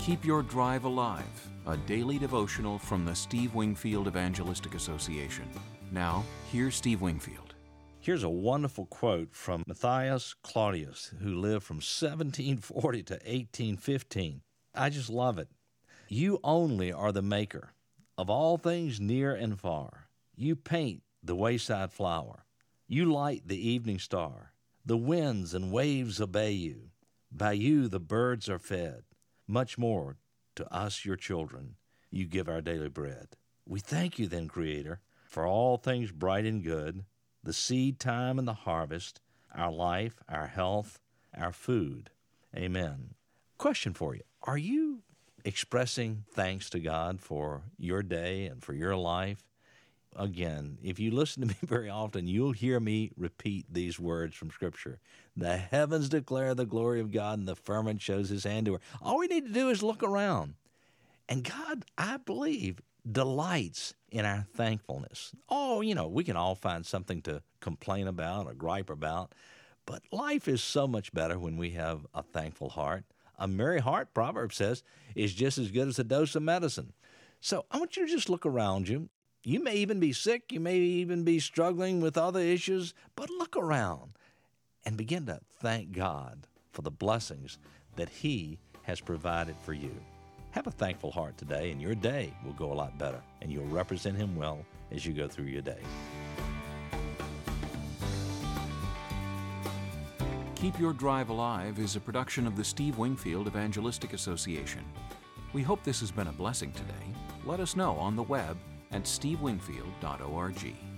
Keep Your Drive Alive, a daily devotional from the Steve Wingfield Evangelistic Association. Now, here's Steve Wingfield. Here's a wonderful quote from Matthias Claudius, who lived from 1740 to 1815. I just love it. You only are the maker of all things near and far. You paint the wayside flower. You light the evening star. The winds and waves obey you. By you the birds are fed. Much more to us, your children, you give our daily bread. We thank you then, Creator, for all things bright and good, the seed time and the harvest, our life, our health, our food. Amen. Question for you. Are you expressing thanks to God for your day and for your life? Again, if you listen to me very often, you'll hear me repeat these words from Scripture. The heavens declare the glory of God, and the firmament shows His handiwork. All we need to do is look around. And God, I believe, delights in our thankfulness. Oh, we can all find something to complain about or gripe about, but life is so much better when we have a thankful heart. A merry heart, Proverbs says, is just as good as a dose of medicine. So I want you to just look around you. You may even be sick. You may even be struggling with other issues, but look around and begin to thank God for the blessings that He has provided for you. Have a thankful heart today, and your day will go a lot better, and you'll represent Him well as you go through your day. Keep Your Drive Alive is a production of the Steve Wingfield Evangelistic Association. We hope this has been a blessing today. Let us know on the web at stevewingfield.org.